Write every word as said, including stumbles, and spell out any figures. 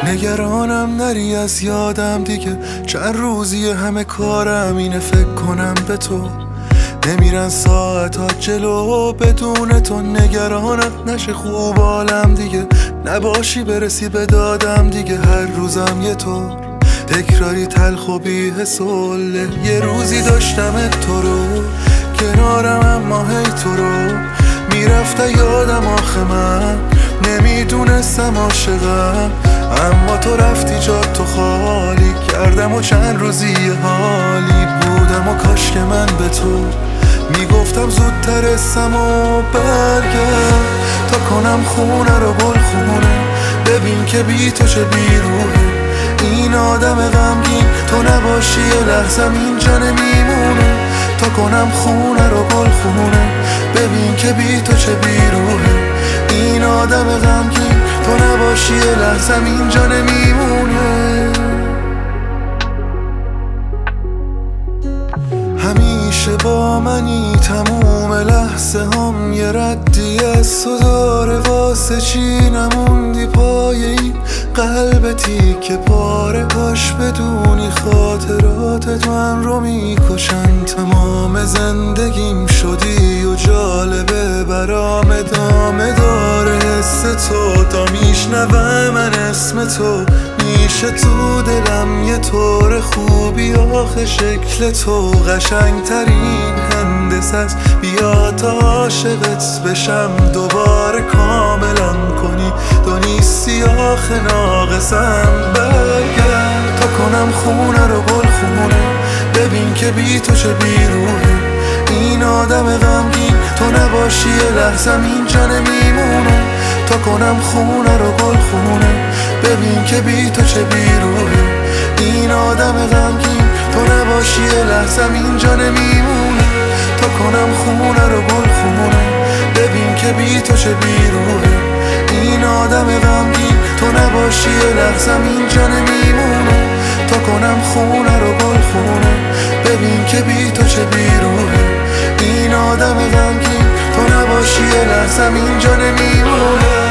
نگرانم نری از یادم دیگه، چند روزی همه کارم اینه فکر کنم به تو. نمیرن ساعتات جلو بدون تو، نگرانت نشه خوب حالم دیگه، نباشی برسی به دادم دیگه. هر روزم یه طور تکراری تلخ و بی حسوله. یه روزی داشتمت تو رو کنارم، اما هی تو رو میرفته یادم. آخه من نمیدونستم عاشقم، اما تو رفتی جا تو خالی کردم و چند روزی یه حالی بودم. و کاش که من به تو میگفتم زودتر اسم و برگرد تا کنم خونه رو گل خونه. ببین که بی تو چه بیروحه این آدم غمگین، تو نباشی یه لحظم اینجا نمیمونه. تا کنم خونه رو گل خونه. ببین که بی تو چه بیروحه این آدم غمگین، تو نباشی یه لحظم اینجا نمیمونه. همیشه با منی تموم لحظه هم، یه ردی از تو داره واسه چی نموندی پای این قلبتی که پاره. کاش بدونی خاطراتت من رو میکشن، تمام زندگیم شدی و جالبه برام ادامه داره حس تو. تا میشنوه من اسم تو میشه تو دلم یه طور خوبی. آخه شکل تو قشنگ ترین هندسه است، بیا تا عاشقت بشم دوباره کاملم کنی. تو نیستی آخه ناقصم، برگرد تا کنم خونه رو گل خونه. ببین که بی تو چه بیروحه این آدم غمگین، تو نباشی یه لحظم اینجا نمیمونه. تا کنم خونه رو گل خونه. ببین که بی تو چه بیروحه این آدم غمگین، تو نباشی یه لحظم اینجا نمیمونه. تا کنم خونه رو گل خونه. ببین که بی تو چه بیروحه این آدم غمگین، تو نباشی یه لحظم اینجا نمیمونه. تا کنم خونه رو گل خونه. ببین که بی تو چه بیروحه این آدم غمگین، تو نباشی یه لحظم اینجا نمیمونه.